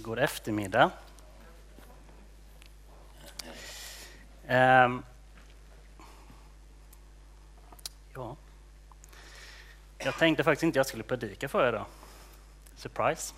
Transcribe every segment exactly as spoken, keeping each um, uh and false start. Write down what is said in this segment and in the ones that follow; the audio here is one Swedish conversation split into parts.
God eftermiddag. Um, ja. Jag tänkte faktiskt inte jag skulle predika för er idag. Surprise.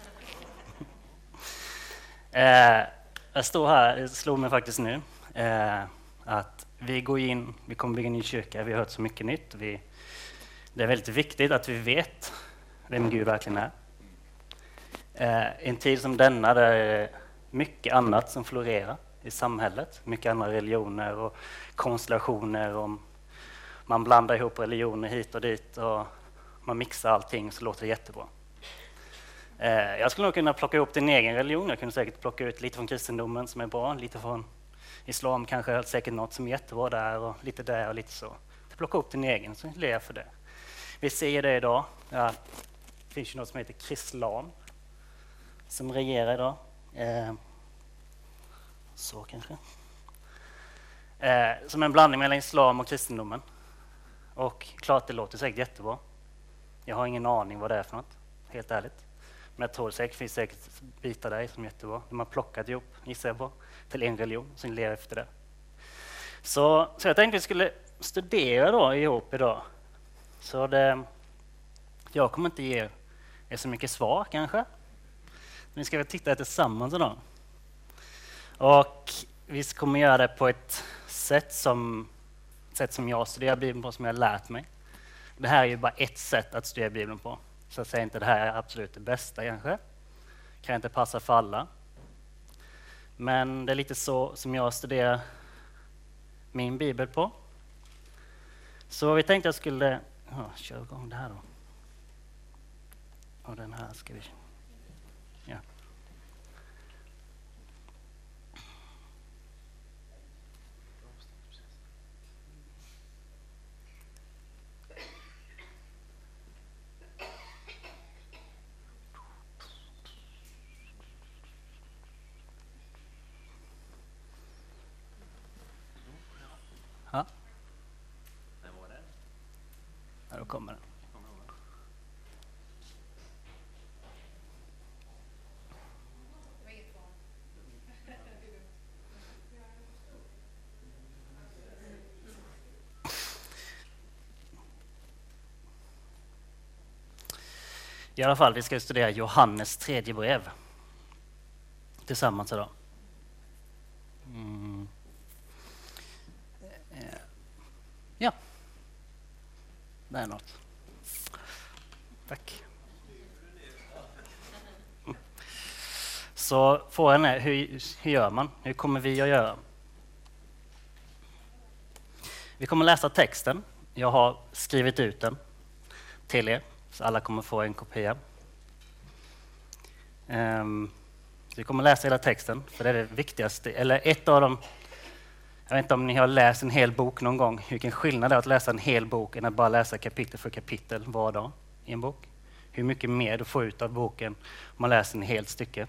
uh, jag står här, det slår mig faktiskt nu, uh, att vi går in, vi kommer bygga en ny kyrka, vi har hört så mycket nytt. Vi, det är väldigt viktigt att vi vet vem Gud verkligen är. Uh, en tid som denna där det är mycket annat som florerar i samhället. Mycket andra religioner och konstellationer. Och man blandar ihop religioner hit och dit och man mixar allting så låter det jättebra. Uh, jag skulle nog kunna plocka ihop din egen religion. Jag kunde säkert plocka ut lite från kristendomen som är bra, lite från islam kanske, säkert något som är jättebra där och lite där och lite så. Plocka upp din egen så ler jag för det. Vi ser det idag. Ja, det finns ju något som heter kristlam som regerar idag. Eh, så kanske. Eh, som en blandning mellan islam och kristendomen. Och klart det låter säkert jättebra. Jag har ingen aning vad det är för något, helt ärligt. Men jag tror säkert finns säkert bitar där som är jättebra. De har plockat ihop, gissar jag på, till en religion som lever efter det. Så, så jag tänkte vi skulle studera då ihop idag. Så det, jag kommer inte ge er så mycket svar kanske. Vi ska väl titta tillsammans idag. Och vi kommer göra det på ett sätt som, sätt som jag studerar Bibeln på, som jag har lärt mig. Det här är ju bara ett sätt att studera Bibeln på. Så jag säger inte det här är absolut det bästa kanske. Kan inte passa för alla. Men det är lite så som jag studerar min Bibel på. Så vi tänkte jag skulle ja, köra igång det här då. Och den här ska vi... Ja. Ja. Ja, då kommer den. I alla fall, vi ska studera Johannes tredje brev tillsammans idag. Mm. Ja, det är något. Tack. Så frågan är, hur, hur gör man? Hur kommer vi att göra? Vi kommer läsa texten. Jag har skrivit ut den till er, så alla kommer få en kopia. Um, vi kommer läsa hela texten, för det är det viktigaste. Eller ett av dem, jag vet inte om ni har läst en hel bok någon gång. Vilken skillnad det är att läsa en hel bok än att bara läsa kapitel för kapitel var dag i en bok. Hur mycket mer du får ut av boken om man läser en hel stycke.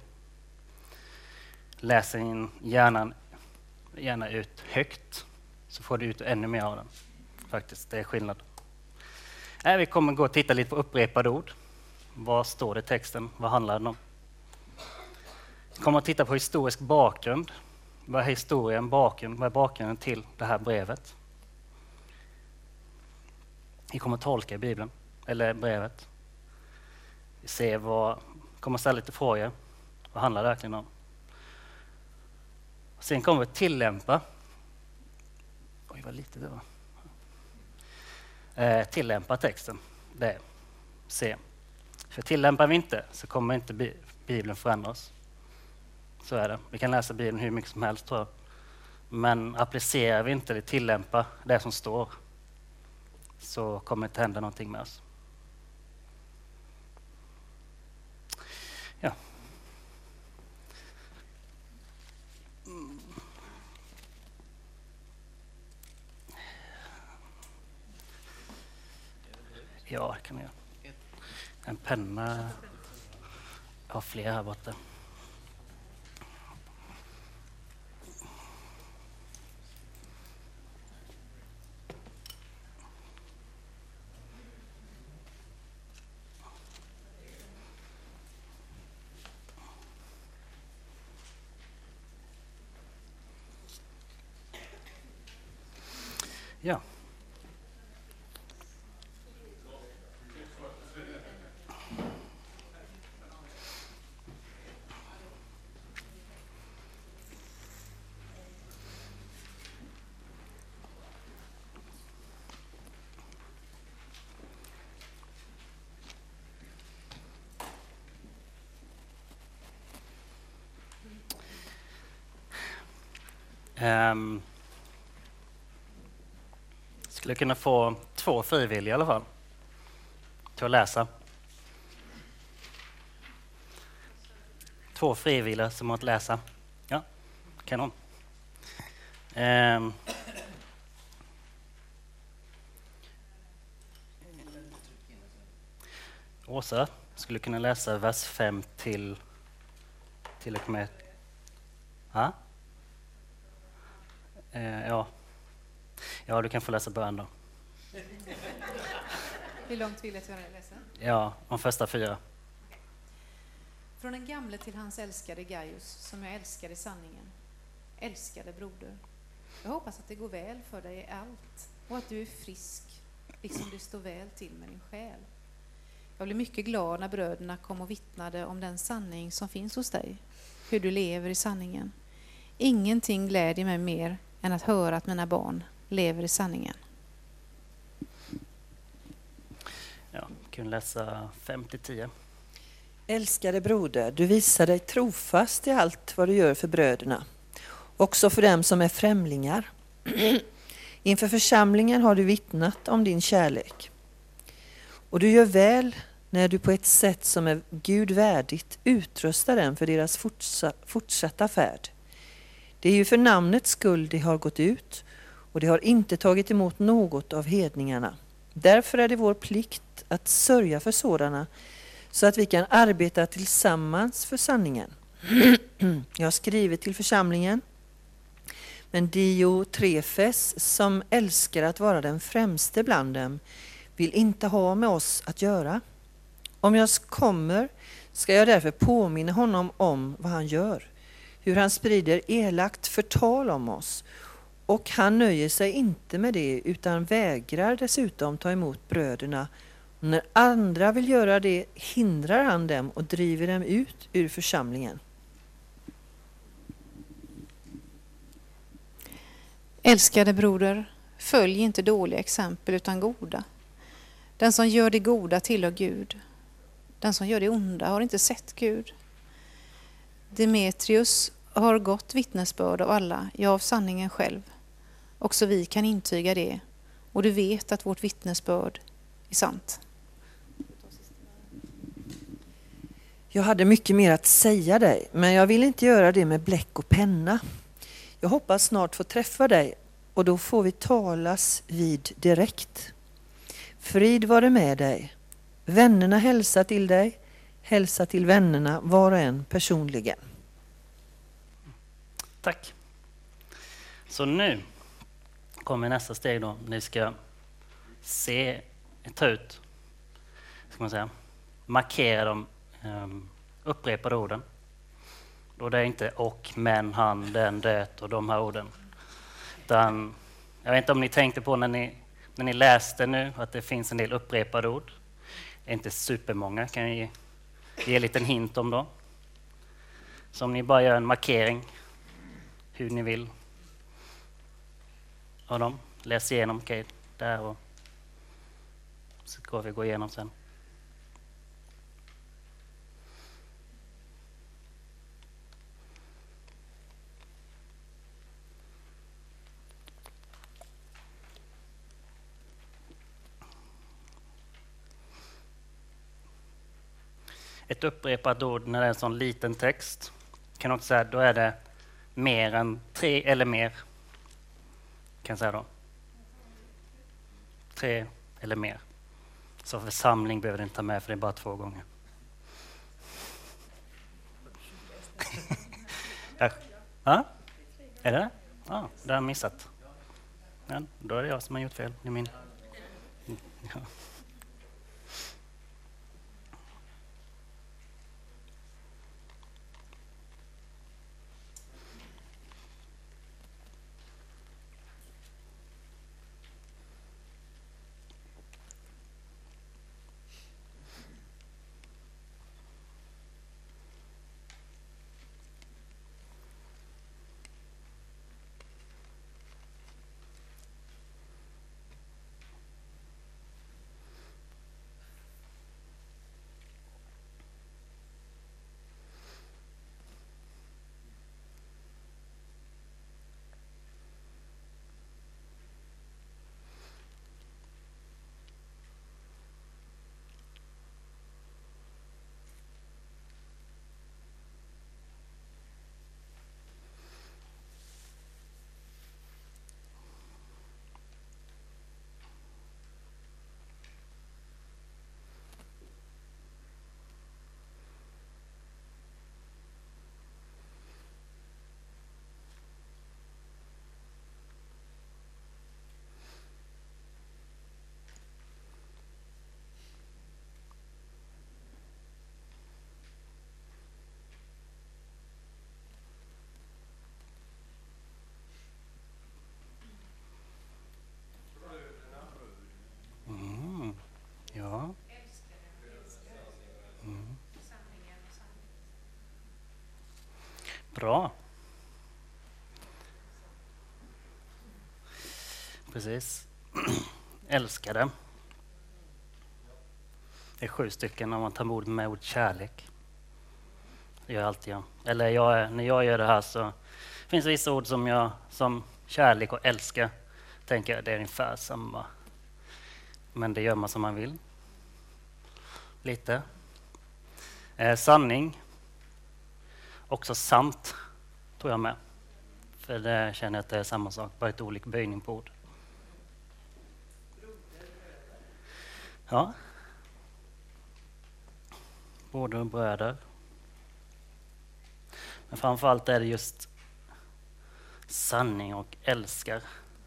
Läser in hjärnan, gärna ut högt så får du ut ännu mer av den. Faktiskt, det är skillnad. Äh, vi kommer gå och titta lite på upprepade ord. Vad står det i texten? Vad handlar det om? Vi kommer att titta på historisk bakgrund. Vad är historien, bakgrund, vad är bakgrunden till det här brevet? Vi kommer att tolka Bibeln, eller brevet. Vi ser vad, kommer att ställa lite frågor. Vad handlar det verkligen om? Sen kommer vi att tillämpa. Oj, vad lite det var. Eh, tillämpa texten. Det se. För tillämpar vi inte så kommer inte Bibeln förändras. Så är det. Vi kan läsa Bibeln hur mycket som helst tror jag. Men applicerar vi inte eller tillämpar det som står så kommer det inte hända någonting med oss. Ja. Mm. Ja, det kan jag. En penna. Jag har fler här borta. Ja. Um, skulle kunna få två frivilliga i alla fall till att läsa. Två frivilliga som har att läsa. Ja, kanon. Um, Åsa skulle kunna läsa vers fem till till och med. Ha? Uh, ja. Ja, du kan få läsa början då. Hur långt vill jag att jag läser? Ja, de första fyra. Från den gamle till hans älskade Gaius, som jag älskar i sanningen. Älskade broder. Jag hoppas att det går väl för dig i allt och att du är frisk, liksom det står väl till med din själ. Jag blev mycket glad när bröderna kom och vittnade om den sanning som finns hos dig, hur du lever i sanningen. Ingenting glädjer mig mer än att höra att mina barn lever i sanningen. Ja, kan läsa fem till tio. Älskade broder, du visar dig trofast i allt vad du gör för bröderna, också för dem som är främlingar. Inför församlingen har du vittnat om din kärlek. Och du gör väl när du på ett sätt som är Gud värdigt utrustar dem för deras fortsatta färd. Det är ju för namnets skull de har gått ut, och de har inte tagit emot något av hedningarna. Därför är det vår plikt att sörja för sådana, så att vi kan arbeta tillsammans för sanningen. Jag har skrivit till församlingen, men Diotrefes, som älskar att vara den främste bland dem, vill inte ha med oss att göra. Om jag kommer ska jag därför påminna honom om vad han gör, hur han sprider elakt förtal om oss, och han nöjer sig inte med det utan vägrar dessutom ta emot bröderna. Och när andra vill göra det hindrar han dem och driver dem ut ur församlingen. Älskade broder, följ inte dåliga exempel utan goda. Den som gör det goda tillhör Gud. Den som gör det onda har inte sett Gud. Demetrius har gott vittnesbörd av alla, ja av sanningen själv. Också vi kan intyga det, och du vet att vårt vittnesbörd är sant. Jag hade mycket mer att säga dig, men jag vill inte göra det med bläck och penna. Jag hoppas snart få träffa dig, och då får vi talas vid direkt. Frid vare med dig. Vännerna hälsa till dig. Hälsa till vännerna var och en personligen. Tack. Så nu kommer nästa steg då. Ni ska se, ta ut, ska man säga, markera de um, upprepade orden. Då det är inte och, men, han, den, det och de här orden. Utan, jag vet inte om ni tänkte på när ni, när ni läste nu att det finns en del upprepade ord. Det är inte supermånga, kan jag ge, ge en liten hint om då. Så om ni bara gör en markering hur ni vill av dem. Läs igenom, okej, okay, där och så ska vi gå igenom sen. Ett upprepat ord när det är en sån liten text kan också säga, då är det mer än tre eller mer. Kan jag säga då. Tre eller mer. Så församling behöver det inte ta med, för det är bara två gånger. Ja. Ja? Är det? Ja, det har jag missat. Ja, då är det jag som har gjort fel. Det är min. Ja. Bra. Precis. Älskade. Det är sju stycken om man tar ord med ord kärlek. Det gör jag alltid. Ja. Eller jag, när jag gör det här så finns det vissa ord som jag som kärlek och älska tänker jag det är ungefär samma. Men det gör man som man vill. Lite. Eh, sanning. Också sant tror jag med. För det känner jag att det är samma sak, bara ett olika böjning på ord. Ja. Broder och bröder. Men framförallt är det just sanning och älskar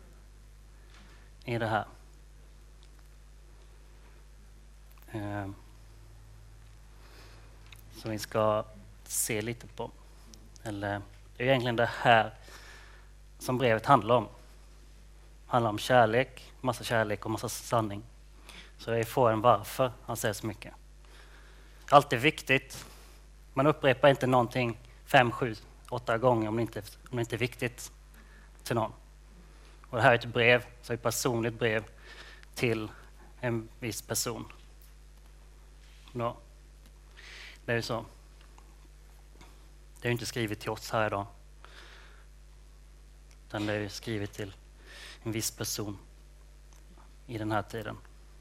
i det här. Eh, som vi ska se lite på. Eller det är egentligen det här som brevet handlar om. Det handlar om kärlek, massa kärlek och massa sanning. Så jag får en varför han säger så mycket. Allt är viktigt. Man upprepar inte någonting fem, sju, åtta gånger om det inte, om det inte är viktigt till någon. Och det här är ett brev, så ett personligt brev till en viss person. Då. Det är ju så. Det är ju inte skrivet till oss här idag. Utan det är ju skrivet till en viss person i den här tiden.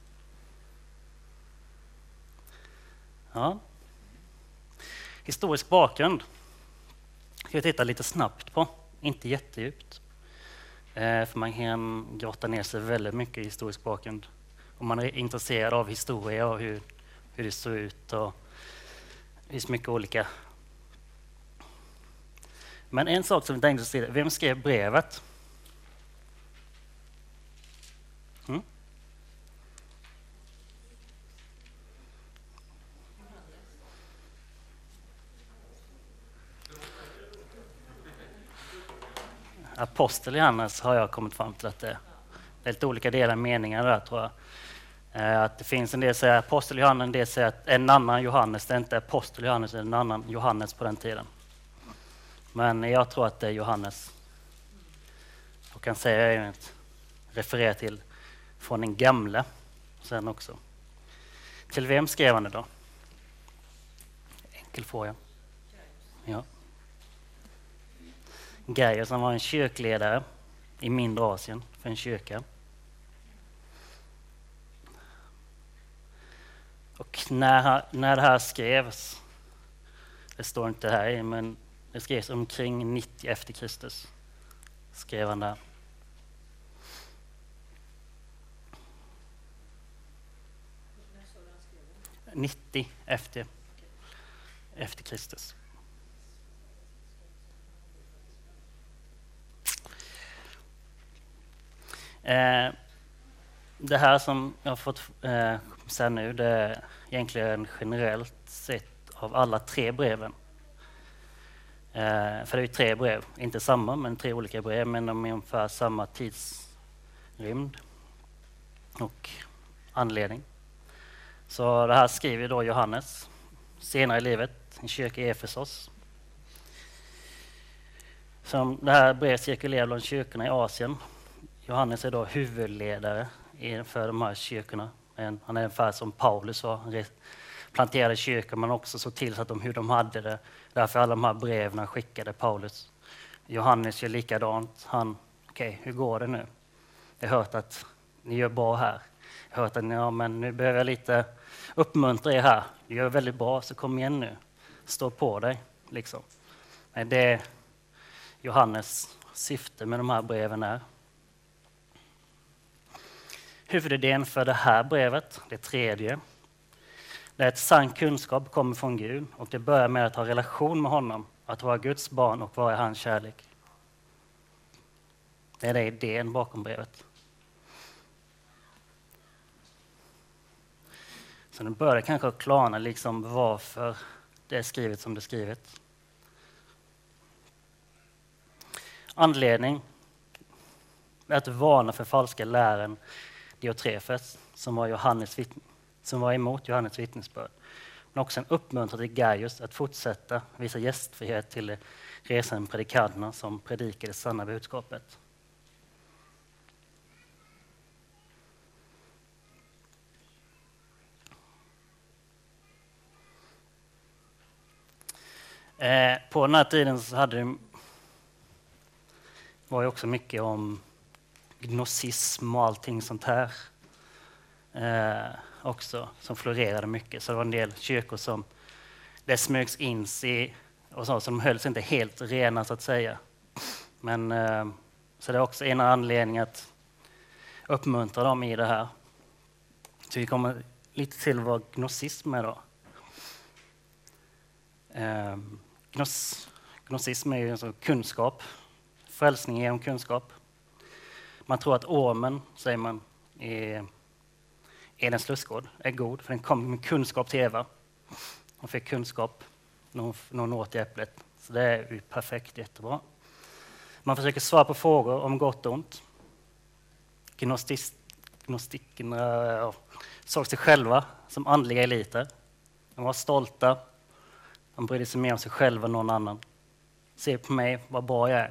Ja. Historisk bakgrund ska vi titta lite snabbt på, inte jättedjupt. Eh, för man kan grotta ner sig väldigt mycket i historisk bakgrund. Om man är intresserad av historia och hur, hur det såg ut och det finns mycket olika. Men en sak som vi tänkte se, vem skrev brevet? Mm? Apostel Johannes har jag kommit fram till att det är lite olika delar meningar där tror jag. Eh, att det finns en del som säger apostel Johannes, en del säger att en annan Johannes, det är inte apostel Johannes, det är en annan Johannes på den tiden. Men jag tror att det är Johannes. Och kan säga att referera till från den gamle sen också. Till vem skrev han det då? Enkel fråga. Ja. Gaius som var en kyrkledare i mindre Asien för en kyrka. Och när, när det här skrevs, det står inte här i, men det skrevs omkring nittio efter Kristus. Skrev han där. nittio efter, efter Kristus. Eh, det här som jag har fått eh, säga nu, det är egentligen generellt sett av alla tre breven. Eh, för det är ju tre brev, inte samma men tre olika brev, men de är ungefär samma tidsrymd och anledning. Så det här skriver då Johannes senare i livet, en kyrka i Efesos. Som det här brevet cirkulerar bland kyrkorna i Asien. Johannes är då huvudledare för de här kyrkorna. Han är ungefär som Paulus var. Han planterade kyrkor men också såg till så att de, hur de hade det. Därför alla de här breven skickade Paulus. Johannes gör likadant. Han, okej, okay, hur går det nu? Jag har hört att ni gör bra här. Jag har hört att ja, men nu behöver jag lite uppmuntra er här. Du gör väldigt bra, så kom igen nu. Stå på dig, liksom. Det är Johannes syfte med de här breven är. Huvudidén för det här brevet, det tredje, det är att sann kunskap kommer från Gud och det börjar med att ha relation med honom, att vara Guds barn och vara hans kärlek. Det är det idén bakom brevet. Så nu börjar kanske klarna liksom varför det är skrivet som det är skrivet. Anledning är att varna för falska lären Diotrefes som var, Johannes vittn- som var emot Johannes vittnesbörd. men också en uppmuntran till Gaius att fortsätta visa gästfrihet till de resande predikanterna som predikar det sanna budskapet. Eh, på den här tiden så hade det, var ju också mycket om gnosism och allting sånt här eh, också som florerade mycket. Så det var en del kyrkor som det smögs in i och så, så de hölls inte helt rena så att säga. Men eh, så det är också en anledning att uppmuntra dem i det här. Så vi kommer lite till vad gnosism är då. Eh, gnos, gnosism är ju alltså kunskap. Frälsning genom kunskap. Man tror att ormen, säger man, i Edens lustgård är god, för den kom med kunskap till Eva. Hon fick kunskap när hon, när hon åt i äpplet. Så det är ju perfekt, jättebra. Man försöker svara på frågor om gott och ont. Gnostis, gnostikerna ja, såg sig själva som andliga eliter. De var stolta. De brydde sig mer om sig själva än någon annan. Se på mig, vad bra jag är.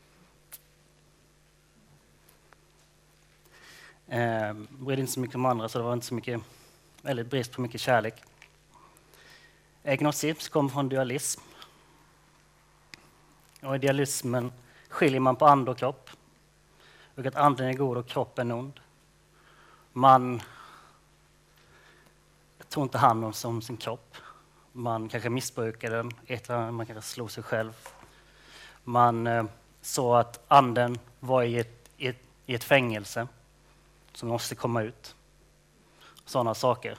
Eh, brydde inte så mycket om andra, så det var inte så mycket, väldigt brist på mycket kärlek. Gnosism kommer från dualism. Och i dualismen skiljer man på ande och kropp. Och att anden är god och kroppen är ond. Man tog inte hand om som sin kropp. Man kanske missbrukade den, ett eller annat, man kanske slog sig själv. Man eh, såg att anden var i ett, i ett, i ett fängelse som måste komma ut. Sådana saker.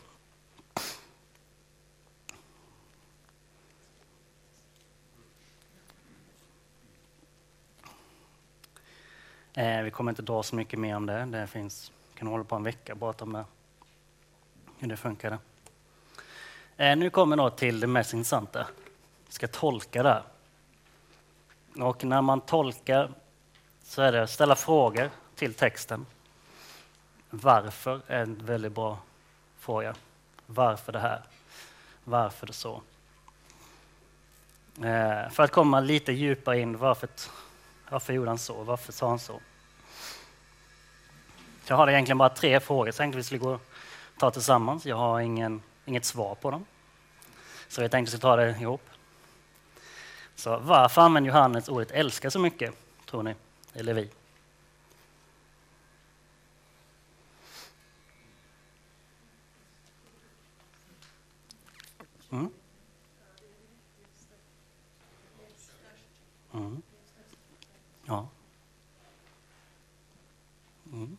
Eh, vi kommer inte dra så mycket mer om det. Det finns, kan hålla på en vecka bara om det, hur det funkar. Eh, nu kommer vi till det mest intressanta. Vi ska tolka det. Och när man tolkar så är det att ställa frågor till texten. Varför är en väldigt bra fråga. Varför det här? Varför det så? Eh, för att komma lite djupare in, varför, varför gjorde han så? Varför sa han så? Jag har egentligen bara tre frågor, så jag tänkte vi skulle gå och ta tillsammans. Jag har ingen, inget svar på dem. Så jag tänkte vi skulle ta det ihop. Så varför använder Johannes ordet älska så mycket, tror ni? Eller vi? Mm. Mm. Ja. Mm.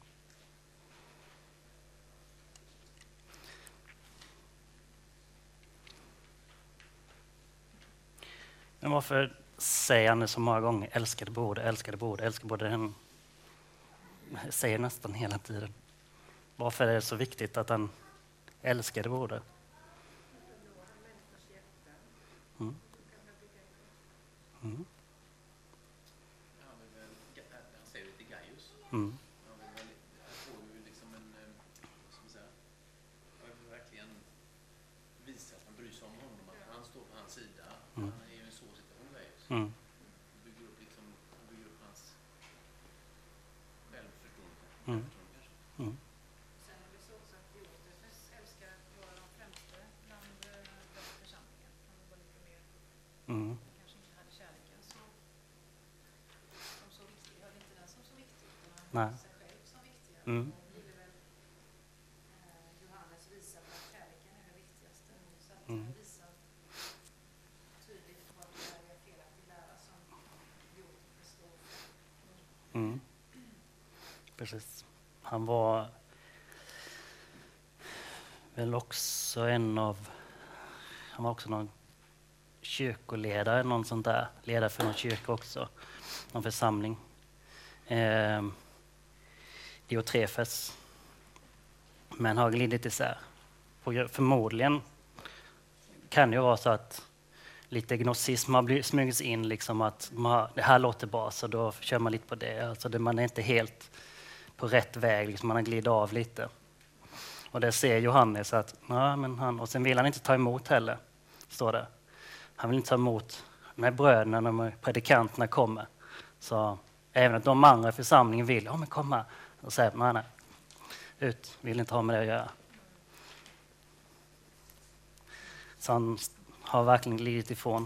Men varför säger han det så många gånger? Älskade broder, älskade broder, älskade broder. Han säger nästan hela tiden. Varför är det så viktigt att han älskade broder? Mm. Mm. Han säger det till Gaius. Mm. Han får ju liksom en, vad ska man säga, han vill verkligen visa att han bryr sig om honom, att han står på hans sida. Mm. Han är ju en svår situation, Gaius. Mm. Han bygger upp, liksom, han bygger upp hans självförtroende. Mm. Mm. Sen är det så också att Diotrefes älskar att vara de främsta bland den församlingen. Han var lite mer, Mm. kanske inte hade kärleken så, som så viktig. Hade inte den som så viktig, utan han Nej. hade sig själv som viktig. Mm. Och ville väl eh, Johannes visa på att kärleken är det viktigaste. Så att Mm. han visar tydligt på att det här är felaktig lära som Diotrefes står för. Mm. Precis. Han var väl också en av, han var också någon kyrkoledare, någon sånt där, ledare för någon kyrka också, någon församling. Eh, Diotrefes. Men har glidit isär. Förmodligen kan det ju vara så att lite gnosism har smugits in, liksom att man, det här låter bra, så då kör man lite på det. Alltså det, man är inte helt på rätt väg, liksom man har glidit av lite. Och det ser Johannes att, ja, men han, och sen vill han inte ta emot heller, står det. Han vill inte ta emot när bröderna, när predikanterna kommer. Så även att de andra i församlingen vill, ja men komma. Och säger man, nej, ut, vill inte ha med det att göra. Så han har verkligen glidit ifrån.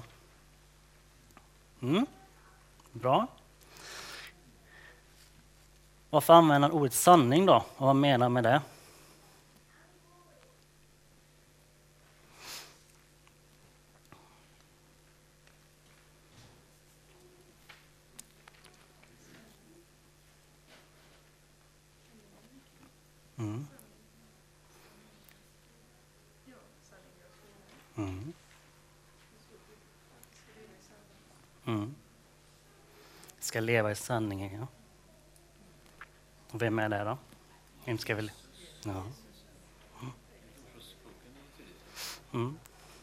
Mm. Bra. Varför använder han ordet sanning då? Och vad menar med det? Mm. Mm. Mm. Ska leva i sanningen, ja. Och vem är det då? Vem ska väl? Ja. Mm.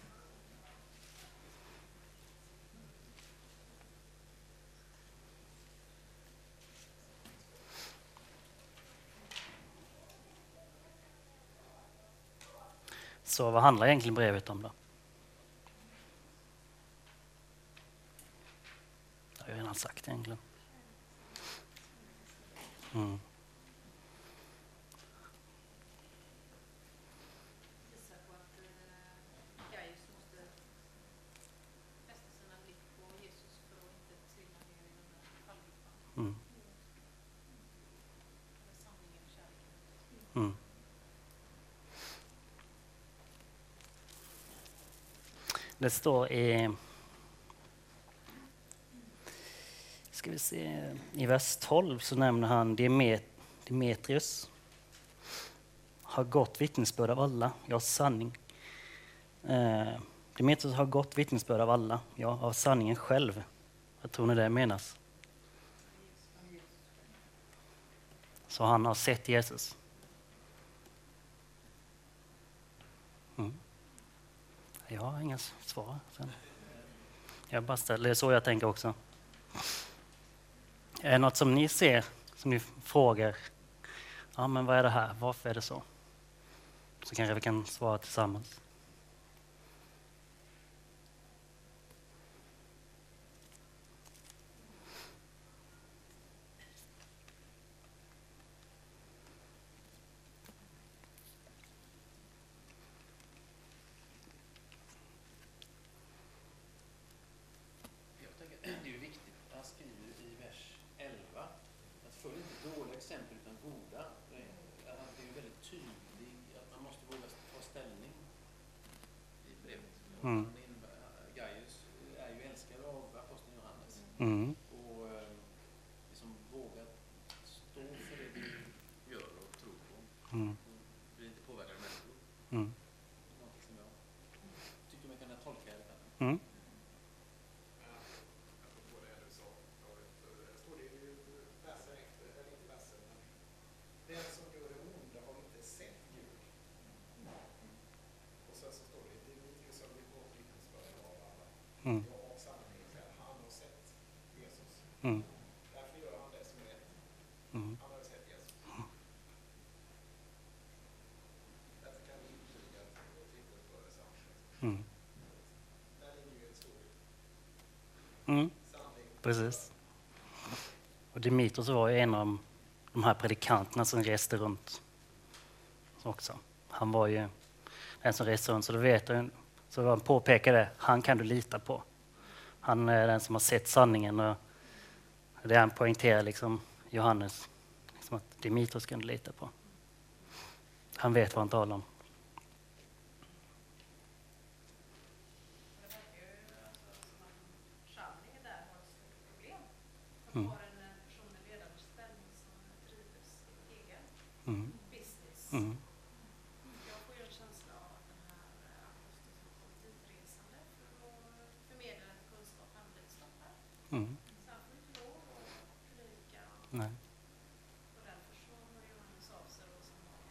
Så vad handlar egentligen brevet om då? Det har jag redan sagt egentligen. Mm. Mm. Mm. Det står i, ska vi se, i vers tolv så nämner han Demet, Demetrius. Har gott vittnesbörd av alla, ja sanning. Eh, Demetrius har gott vittnesbörd av alla, ja av sanningen själv. Jag tror ni det menas. Så han har sett Jesus. Mm. Jag har inga svar. Sen. Jag bara ställer, det är så jag tänker också. Är det något som ni ser, som ni frågar, ja men vad är det här, varför är det så? Så kanske vi kan svara tillsammans. Det är ju viktigt, han skriver i vers elva, att följ inte dåliga exempel utan goda. Han är ju väldigt tydlig att man måste våga ta ställning i brevet. Mm. Gaius är ju älskad av aposteln Johannes. Mm. Och liksom våga stå för det du gör och tror på. Mm. Och bli inte påverkad av människor. Mm. Någonting som jag tycker man kan tolka i alla fall. Mm. Mm. Mm. Därför gör han det som är rätt. Mm. Han har sett Jesus. Därför kan vi intyga titeln för det. Mm. Där ligger ju en stor Mm. sanning. Precis. Och Demetrius var ju en av de här predikanterna som reste runt också. Han var ju den som reste runt, så då vet jag, så han påpekade, han kan du lita på. Han är den som har sett sanningen, och det han poängterar liksom Johannes, liksom att Demetrius kan du lita på. Han vet vad han talar om. Mm. Mm. Mm. Jag får ju en känsla av att den här aposteln som kom dit resande för att förmedla en kunskap han blivit stoppad. Mm. Så han får inte lov att predika. Nej. Och därför så har Johannes av sig då som var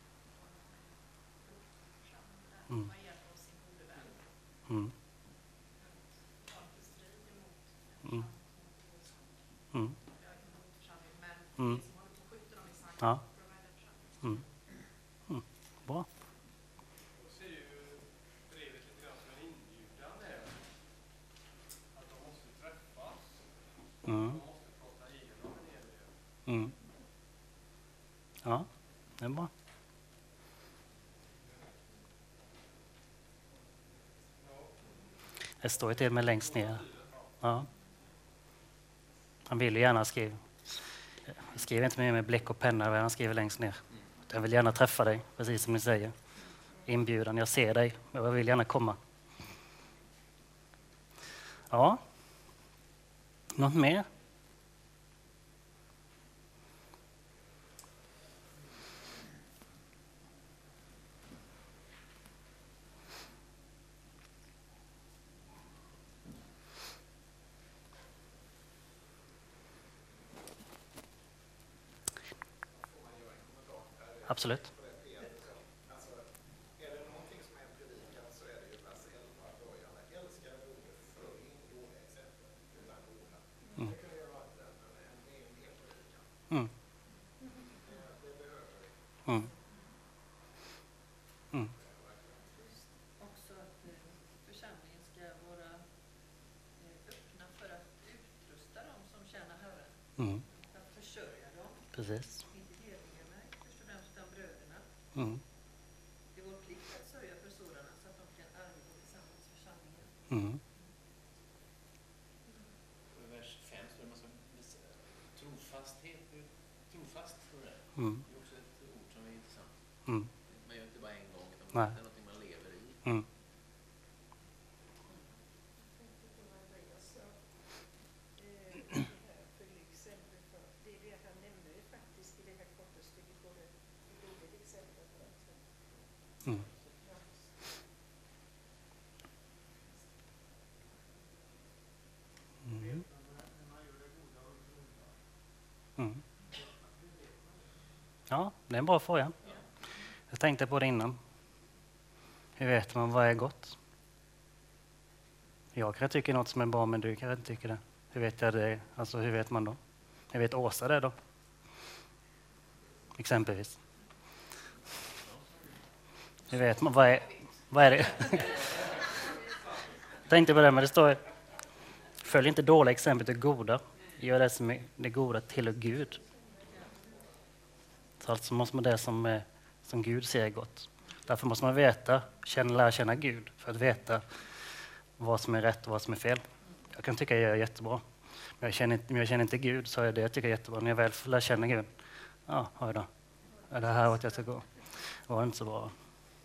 församling där. Mm. Med hjälp av sin gode vän. Mm. Det var inte strid emot Mm. Mm. emot församlingen, men Mm. det som håller på att skjuta dem i sank. Ja. Mm. Mm. Det är bra. Det står ju till och med längst ner. Ja. Han vill ju gärna skriva. Jag skriver inte mer med bläck och penna, han skriver längst ner. Jag vill gärna träffa dig, precis som ni säger. Inbjudan, jag ser dig, och jag vill gärna komma. Ja. Något mer? Absolut. Alltså, är det någonting som är en predikan så är det ju vers elva i början. Älskade broder, följ inte dåliga exempel, utan goda. Mm. Det kunde ju ha varit en, en, en mer mer predikan. Mm. Det, det behöver vi. Mm. Mm. Också att eh, församlingen ska vara eh, öppna för att utrusta dem som tjänar Herren. Mm. Att försörja dem, Precis. inte hedningarna först och främst utan bröderna. Mm. Det är vår plikt att sörja för sådana så att de kan arbeta tillsammans med församlingen. Mm. I vers fem står det man ska visa trofasthet. Trofast, tror jag. Mm. Det är också ett ord som är intressant. Mm. Man gör inte bara en gång, utan Nej. det är något man lever i. Mm. Mm. Mm. Mm. Ja, det är en bra fråga. Jag tänkte på det innan. Hur vet man vad är gott? Jag kan tycka något som är bra, men du kan inte tycka det. Hur vet jag det? Alltså, hur vet man då? Hur vet Åsa det då? Exempelvis. Hur vet man? Vad är, vad är det? Tänkte på det, men det står: följ inte dåliga exempel till goda. Gör det som är det goda till Gud. Så alltså måste man det som, är, som Gud ser gott. Därför måste man veta, känna, lära känna Gud för att veta vad som är rätt och vad som är fel. Jag kan tycka jag gör jättebra. Men jag känner, men jag känner inte Gud, så är det jag tycker är jättebra. När jag väl lär känna Gud, ja, oj då. Är det här åt jag ska gå? Det var inte så bra.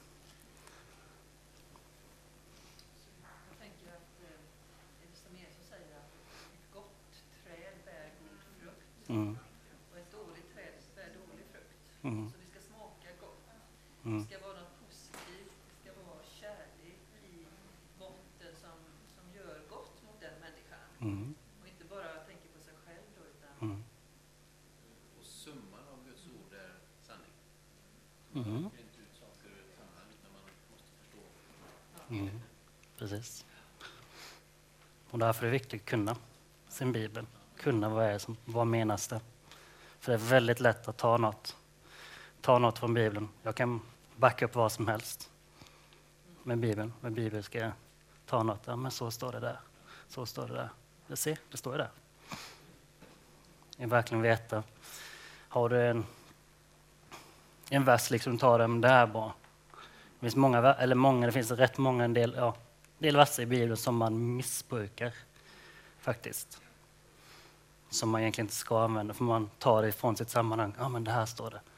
Jag tänker att eh, det som Jesus säger, att ett gott träd bär god frukt Mm. och ett dåligt träd bär dålig frukt. Mm. Så det ska smaka gott. Mm. Det ska vara något positivt, det ska vara kärlek i botten som, som gör gott mot den människan. Mm. Och inte bara tänker på sig själv då, utan Mm. Och summan av Guds ord är sanning. Mm. Man inte ut saker ur ett sammanhang, utan man måste förstå. Mm. Precis. Och därför är det viktigt att kunna sin bibel. Kunna vad, är som, vad menas det. För det är väldigt lätt att ta något. Ta något från Bibeln. Jag kan backa upp vad som helst med Bibeln. Med Bibeln ska jag ta något. Ja, men så står det där. Så står det där. Det ser, det står ju där. Jag verkligen veta. Har du en, en vers liksom, ta den, det här är bra. Det finns många, eller många, det finns rätt många en del, ja, del verser i Bibeln som man missbrukar faktiskt. Som man egentligen inte ska använda, för man tar det ifrån sitt sammanhang. Ja, men det här står det.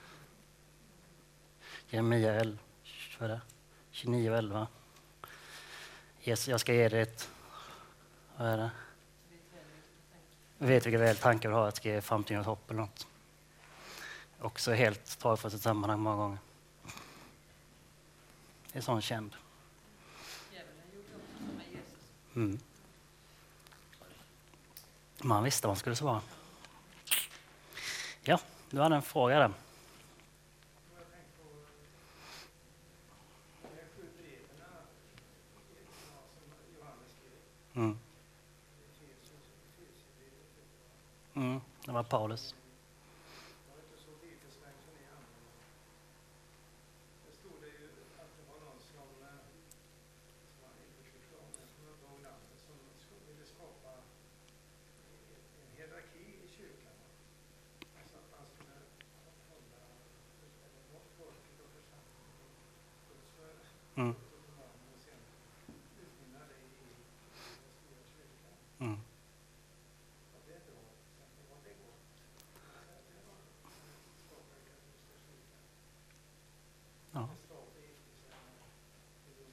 Jeremia elva, vad är det? tjugonio elva. Jesus, jag ska ge dig ett, vad är det? Vet vilka väl tankar du har att ska ge framtiden hopp eller något. Också helt taget från sitt sammanhang många gånger. Det är sån känd. djävulen gjorde också som med Jesus. Mm. Man visste vad man skulle svara. Ja, du hade en fråga där. Jag tänkte på de här sju breven som Johannes skrev. Mm. Mm. Det var Paulus. Jag var inte så bibelsläng som ni andra. Det stod det ju att det var någon som, eh, som var inte förstånd, som var ung namnet, som skulle- ville skapa en hierarki i kyrkan. Alltså att man skulle hålla, eller Mm. uppenbarelsen och sen utmynnar det i i den stora kyrkan. Mm. Och det då, sen så var det gott. Man säger att det var skapade katolska kyrkan. Ja. Det står det gick i sen i Rom.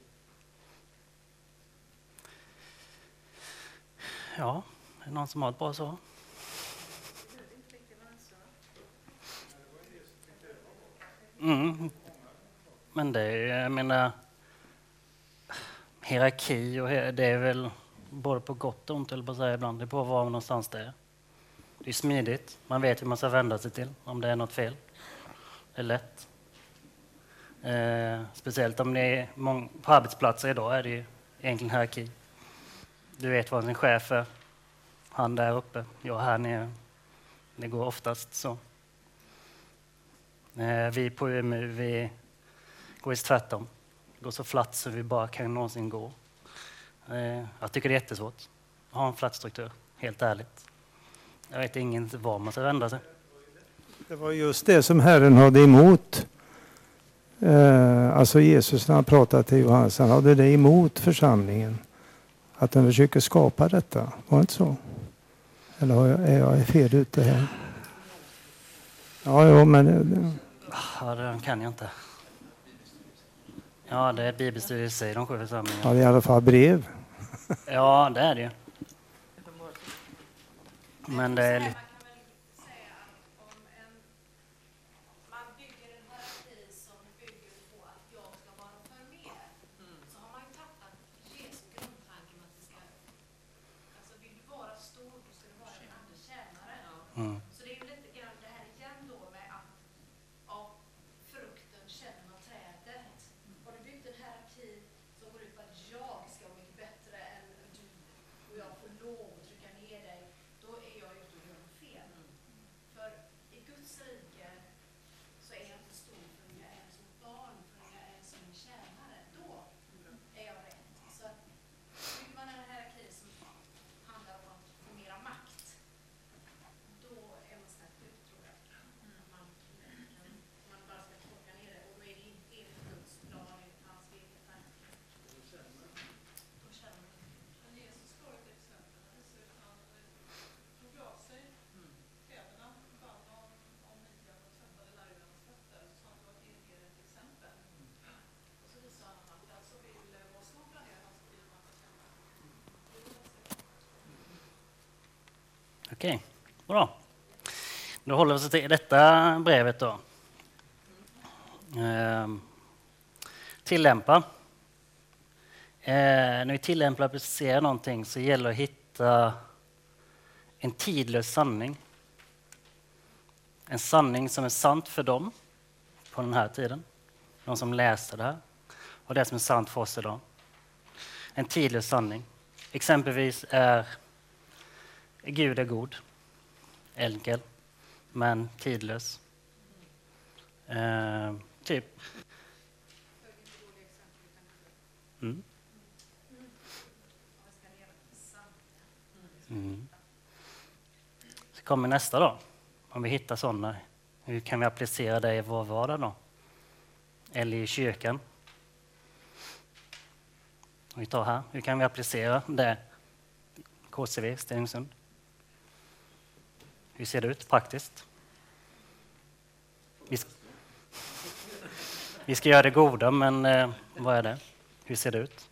Ja, är det någon som har ett bra svar? Det hörde inte riktigt vad han sa. Men det var ju det som tyckte det var gott. Mm. Men det är, jag menar, hierarki och he- det är väl både på gott och ont, eller på att säga ibland. Det är på var någonstans det är. Det är smidigt. Man vet hur man ska vända sig till om det är något fel. Det är lätt. Eh, speciellt om det är mång- på arbetsplatser idag är det ju egentligen hierarki. Du vet vad din chef är. Han där uppe, jag här nere. Det går oftast så. Eh, vi på U M U, vi går just tvärtom. Det går så flatt så vi bara kan någonsin gå. Eh, jag tycker det är jättesvårt att ha en flatt struktur, helt ärligt. Jag vet ingen var man ska vända sig. Det var just det som Herren hade emot. Eh, alltså Jesus när han pratade till Johannes, han hade det emot församlingen. Att den försöker skapa detta. Var det inte så? Eller har jag, är jag fel ute här? Ja, ja men... eh, Ja, det kan jag inte. Ja, det är bibelstudie i de sju församlingarna. Ja, det är i alla fall brev. Ja, det är det ju. Men det är Man lite... kan väl säga att om en, man bygger en hierarki som bygger på att jag ska vara för mer, så har man ju tappat Jesu grundtanke med att det ska, alltså vill du vara stor, då ska du vara en andra tjänare. Mm. Så det är ju lite grann det här igen då med att av frukten känner man trädet. Har du byggt en hierarki som går ut på att jag ska vara mycket bättre än du och jag får lov att trycka ner dig, då är jag ute och gör något fel. För i Guds rike så är jag inte stor förrän jag är som ett barn, förrän jag är som en tjänare. Då är jag rätt. Så att bygger man en hierarki som handlar om att få mera makt, då är man snett ut, tror jag. Att man, kan, man bara ska tolka ner det, och då är det inte enligt Guds plan, enligt hans vilja. Då känner man. Men Jesus gav ett exempel när det ser ut han tog av sig kläderna, band om, om midjan och tvättade lärjungarnas fötter. Så sa han att det är ett exempel. Och så visade han att den som vill vara stor bland er, han ska bli en massa tjänare. Okej, bra. Då håller vi oss till detta brevet då. Ehm, tillämpa. Eh, när vi tillämpar och applicerar någonting så gäller det att hitta en tidlös sanning. En sanning som är sant för dem på den här tiden. De som läste det här. Och det som är sant för oss idag. En tidlös sanning. Exempelvis är Gud är god. Enkel. Men tidlös. Eh, typ. Mm. Mm. Så kommer nästa då. Om vi hittar sådana, hur kan vi applicera det i vår vardag då? Eller i kyrkan? Om vi tar här, hur kan vi applicera det? K C V, Stenungsund. Hur ser det ut praktiskt? Vi ska, vi ska göra det goda, men eh, vad är det? Hur ser det ut?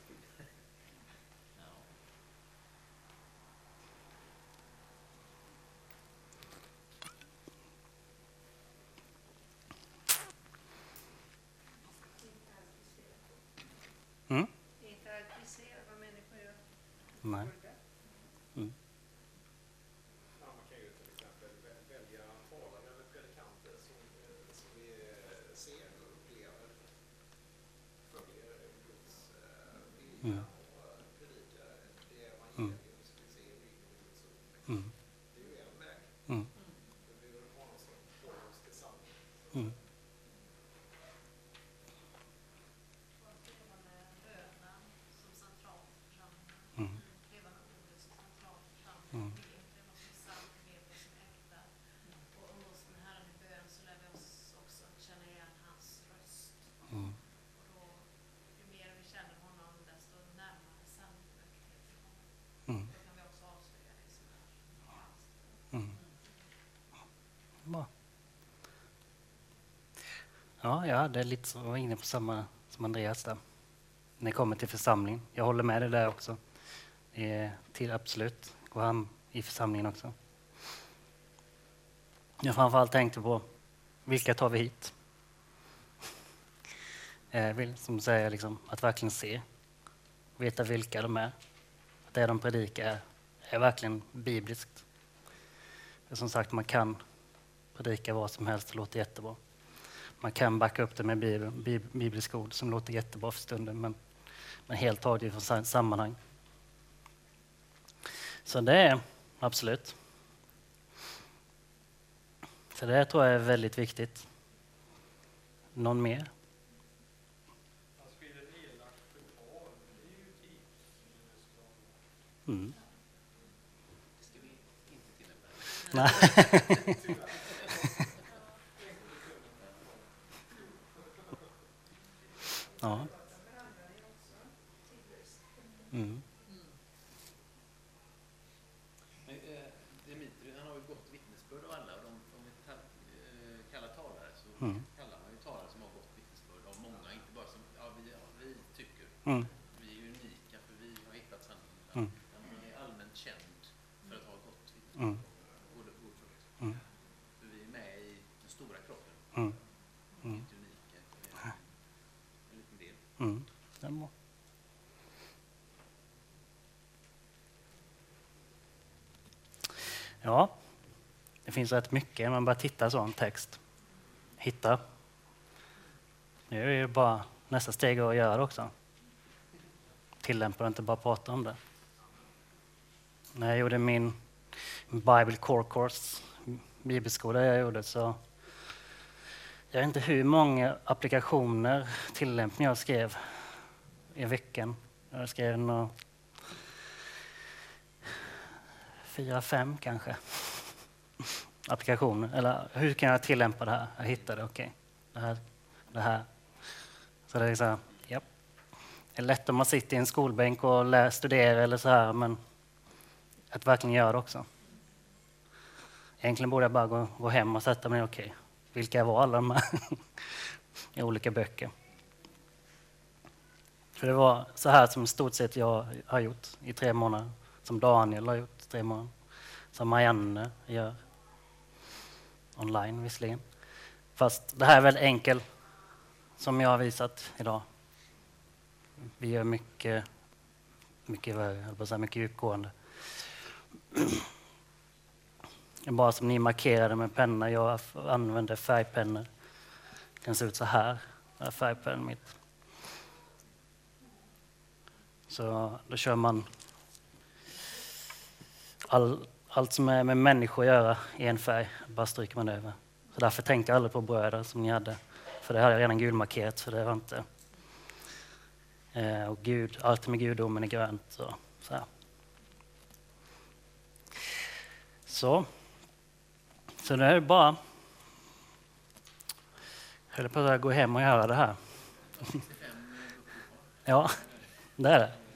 Mm? Inte applicera vad människor gör. Nej. Mm. Ja, man kan ju till exempel vä- välja talare eller predikanter som, eh, som vi eh, ser och upplever följer Guds eh, vilja Mm. och eh, predikar det evangelium som vi ser i Guds ord. Mm. Det är ju en väg. Mm. Vi behöver ha någon som får oss till sanning. Mm. Och att leva med bönen som centralt för församlingen. Mm. Leva med ordet som centralt för församlingen. Mm. Det är inte något som är sant, vi vet vad som är äkta. Och umgås med Herren i bön så lär vi oss också att känna igen hans röst. Mm. Och då Ja, jag hade lite så, var inne på samma som Andreas där. När det kommer till församling. Jag håller med dig där också. Det är till absolut. Gå hem i församlingen också. Jag framförallt tänkte på vilka tar vi hit? Jag vill, som säger, liksom, att verkligen se. Veta vilka de är. Att det de predikar är, är verkligen bibliskt. För som sagt, man kan predika vad som helst och låter jättebra. Man kan backa upp det med bibeln, bib, bibliska ord som låter jättebra för stunden, men, men helt taget från sammanhang. Så det är absolut. Så det tror jag är väldigt viktigt. Någon mer? Han skriver elakt förtal. Det är ju tips. Mm. Det ska vi inte tillämpa. Nej. Ja. Mm. Men, eh, Dimitri, han har ju gott vittnesbörd av alla. Och de, om vi ta, eh, kallar talare så Mm. kallar man ju talare som har gott vittnesbörd av många. Inte bara som ja, vi, ja, vi tycker. Mm. Vi är unika för vi har hittat sanningen. Mm. Men man är allmänt känd för att ha gott vittnesbörd. Mm. God, god frukt. Mm. För vi är med i den stora kroppen. Mm. Vi är inte unika. Vi är en liten del. Mm. Stämmer. Ja, det finns rätt mycket. Man bara titta sån text. Hitta. Nu är det ju bara nästa steg att göra det också. Tillämpa och inte bara prata om det. När jag gjorde min Bible Core Course, bibelskola jag gjorde, så jag vet inte hur många applikationer, tillämpningar jag skrev i veckan. Jag skrev nog fyra, fem kanske applikationer. Eller hur kan jag tillämpa det här? Jag hittade, okej, okay. det här, det här. Så det är så här, ja. Det är lätt om man sitter i en skolbänk och lär, studerar eller så här, men att verkligen göra det också. Egentligen borde jag bara gå, gå hem och sätta mig, okej, okay. Vilka var alla de här i olika böcker? För det var så här som i stort sett jag har gjort i tre månader. Som Daniel har gjort i tre månader. Som Marianne gör. Online visserligen. Fast det här är väldigt enkelt. Som jag har visat idag. Vi gör mycket, mycket värre, jag på säga, mycket djupgående. Bara som ni markerade med penna. Jag använder färgpennor. Det kan se ut så här. Det är färgpennan mitt. Så då kör man all, allt som är med människor att göra i en färg. Bara stryker man över. Så därför tänkte jag aldrig på bröder som ni hade. För det hade jag redan gulmarkerat. För det var inte... Eh, och Gud, allt med gudomen är grönt. Så, så här. Så. Så det är bara... Jag höll på att gå hem och göra det här. Ja, det är det.